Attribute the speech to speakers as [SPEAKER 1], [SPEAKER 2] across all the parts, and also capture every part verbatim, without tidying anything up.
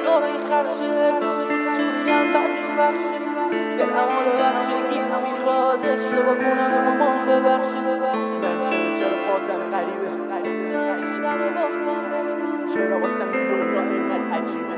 [SPEAKER 1] نقصگارای خدشه سوریم بدجور بخشه دل امال بچگی هم میخواد اشتباه کنم و مامان ببخشه
[SPEAKER 2] من چرا چرا فازم غریبه
[SPEAKER 1] شدم باختم
[SPEAKER 2] چرا واسم این دنیا اینقدر عجیبه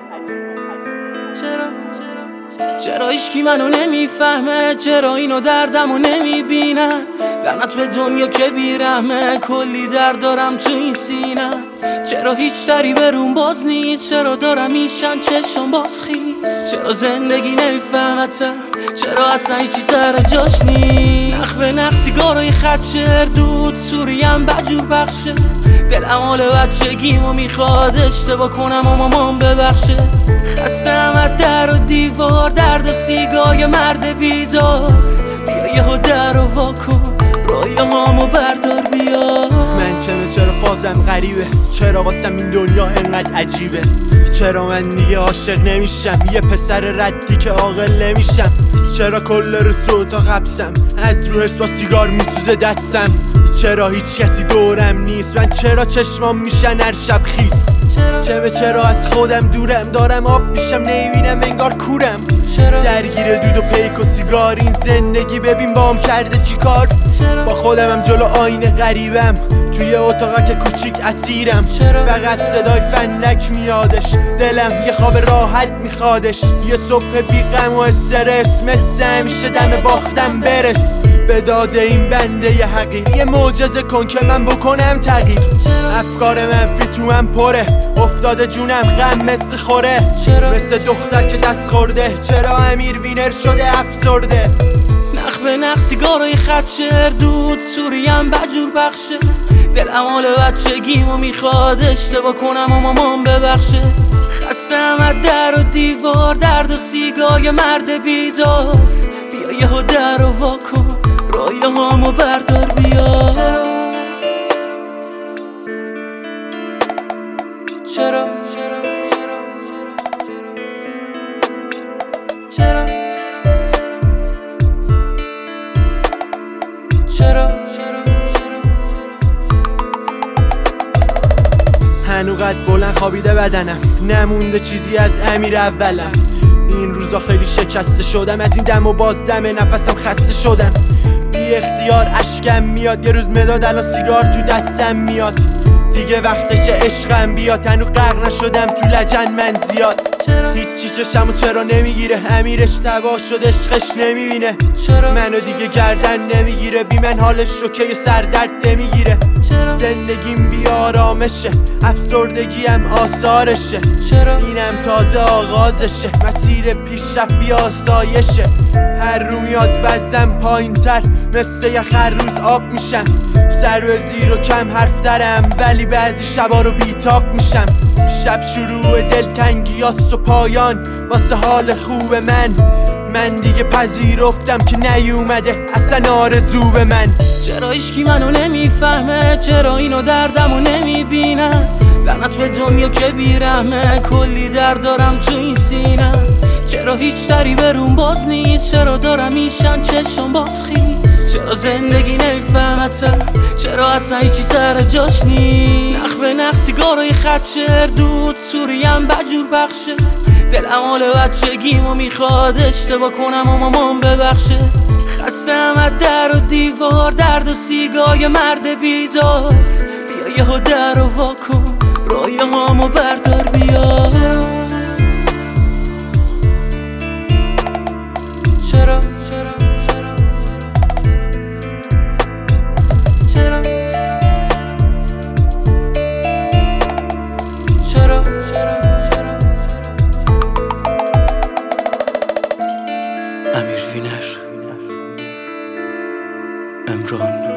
[SPEAKER 1] چرا چرا چرا هیچکی منو نمیفهمه چرا اینو دردمو نمیبینن لعنت به دنیا که بیرحمه کلی درد دارم تو این سینه چرا هیچ دری برون باز نیست چرا دارم میشن چشم باز خیست چرا زندگی نمیفهمتم چرا اصلا هیچی سر جاش نیست نخ به نخ سیگارای خدشه دود سوریم بدجور بخشه دل امال بچگیمو میخواد اشتباه کنم و مامان ببخشه خستم از در و دیوار درد و سیگار یه مرد بیدار بیا یهو در و واکن رویاهامو بردار بیا
[SPEAKER 2] من چرا چرا فازم غریبه چرا واسم این دنیا اینقدر عجیبه چرا من دیگه عاشق نمیشم یه پسر ردی که عاقل نمیشم چرا کل روز تو اتاق حبسم از رو حرص با سیگار میسوزه دستم چرا هیچ کسی دورم نیست من چرا چشمام میشن هر شب خیس چه به چرا از خودم دورم دارم آب میشم نمیبینم انگار کورم درگیر دود و پیک و سیگار این زندگی ببین بام کرده چی کار با خودمم جلو آینه غریبم توی اتاقک کوچیک اسیرم فقط صدای فنک میادش دلم یه خواب راحت میخوادش یه صبح بی غم و استرس مثل همیشه دم باختم برس به داده این بنده ی حقیر یه معجزه کن که من بکنم تغییر افکار منفی تو من پره افتاده جونم غم مثل خوره مثل دختر که دست خورده چرا امیر وینر شده افسرده
[SPEAKER 1] نخ به نخ سیگارای خدشه دود سوریم بدجور بخشه دل امال بچگیمو میخواد اشتباه کنم و مامان ببخشه خستم از در و دیوار درد و سیگار یه مرد بیدار بیا یهو در و واکن رویاهامو بردار بیا چرا چرا چرا چرا چرا
[SPEAKER 2] هنوقت بلند خوابیده بدنم نمونده چیزی از امیر اولم این روزا خیلی شکسته شدم از این دم و باز دم نفسم خسته شدم بی اختیار اشکم میاد یه روز مداد الان سیگار تو دستم میاد دیگه وقتش عشقم بیاد هنو غرق نشدم تو لجن من زیاد هیچی چشمو چرا نمیگیره امیرش تباه شد عشقش نمیبینه منو دیگه گردن نمیگیره بی من حالش شوکه سردرد نمیگیره زندگیم بی آرامشه افسردگیم آثارشه اینم تازه آغازشه مسیر پیشرفت بی آسایشه هر رو میاد وزنم پایین تر مثل یه هر روز آب میشم سر و زیر و کم حرف درم ولی بعضی شبا رو بیتاب میشم شب شروع دلتنگیاست و پایان واسه حال خوب من من دیگه پذیرفتم که نیومده اصلا آرزو به من
[SPEAKER 1] چرا هیچکی منو نمیفهمه چرا اینو دردمو نمیبینن لعنت به دنیا که بیرحمه کلی درد دارم تو این سینه چرا هیچ دری برون باز نیست چرا دارم میشن چشم باز خیست چرا زندگی نمیفهمتم چرا اصلا هیچی سر جاش نیست نخ به نخ سیگارای خدشه دود سوریم بدجور بخشه دل امال بچگیمو میخواد اشتباه کنم و مامان ببخشه خستم از در و دیوار درد و سیگار یه مرد بیدار بیا یهو در و واکن رویاهامو بردار بیا چرا چرا چرا چرا چرا امیر وینر امران